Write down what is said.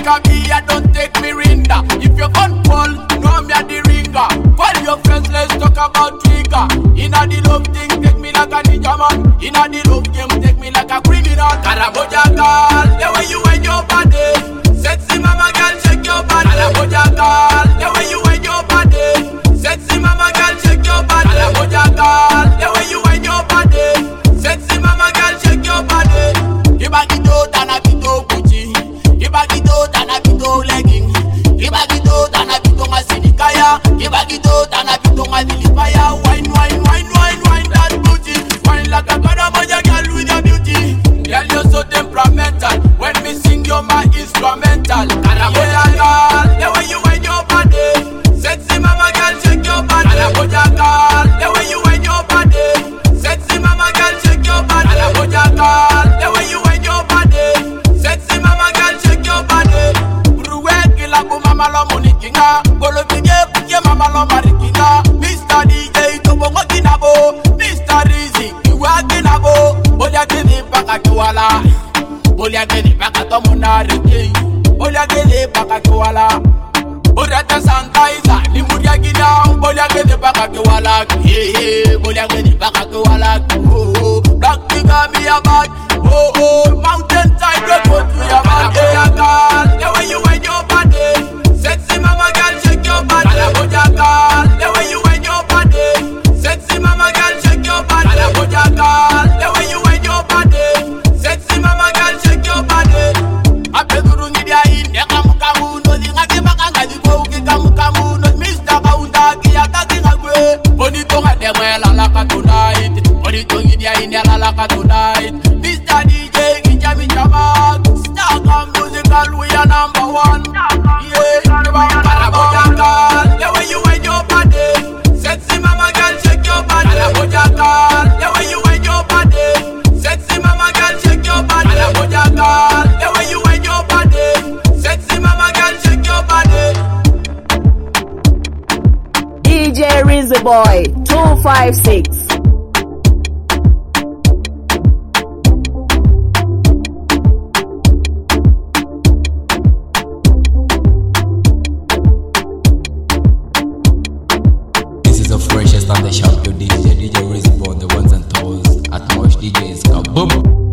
like a bee, don't take me rinder. If you gun pull, know me a the ringer. Call your friends, let's talk about trigger. Inna the love thing, take me like a ninja man. Inna the love game, take me like a criminal. Karaboja girl, the way you and your body. Sexy mama girl, shake your body. Karaboja girl, the way you and your body. Sexy mama girl, shake your body. Karaboja girl, the way you and your body. Sexy mama girl, shake your body. Kibagito tana bito Gucci. Kibagito tana bito legging. Kibagito tana bito masinikaya. Kibagito tana bito madilipaya. Wine, wine, wine, wine, wine that booty. Wine like a Karaboja girl with your beauty. Girl, you're so temperamental. When me sing, you're my instrumental. Karaboja girl, the way you and your body. Sexy mama girl, shake your body. Karaboja girl, the way you and your body. Sexy mama girl, shake your body. Karaboja girl, the way you and your body. Sexy mama girl, shake your body. Uruwe kila bu mama lo munikinga. Bolo pige pige mama lo marikinga. Mr. DJ tobo kinabo. Mr. Rizzy iwa kinabo. Bolia kini paka kiwala. Bolia kini paka tomunari king. Bolia kini paka kiwala. Orata sanitizer, ni muria gina. Bolia kini paka kiwala. Yeah, bolia kini paka kiwala. Oh, black figure me a bag. Oh, mountain tiger go to your body. Karaboja girl, the way you and your body. Sexy mama girl, shake your body. Karaboja girl, the way you and your body. Sexy mama girl, shake your body. Karaboja girl, the way you and your body. Sexy mama girl, shake your body. Apeduru ngidia inde kamu kamu no lingake bakanga liko kamu kamu no Mr. Kaunda kiaka kingagwe. Bonito ngademwe la la tonight. Bonito ngidia inde la la tonight. Mr. DJ Kinjami Jabak. Star musical, we are number one. Yeah, Karaboja girl, the way you and your body. Sexy mama girl, shake your body. Karaboja girl, the way you and your body. Sexy mama girl, shake your body. Karaboja girl, the way you and your body. Sexy mama girl, shake your body. DJ Rizzy Boy 256. On the shop to DJ Rizzy Boy, the ones and toes at Mosh DJs. Kaboom!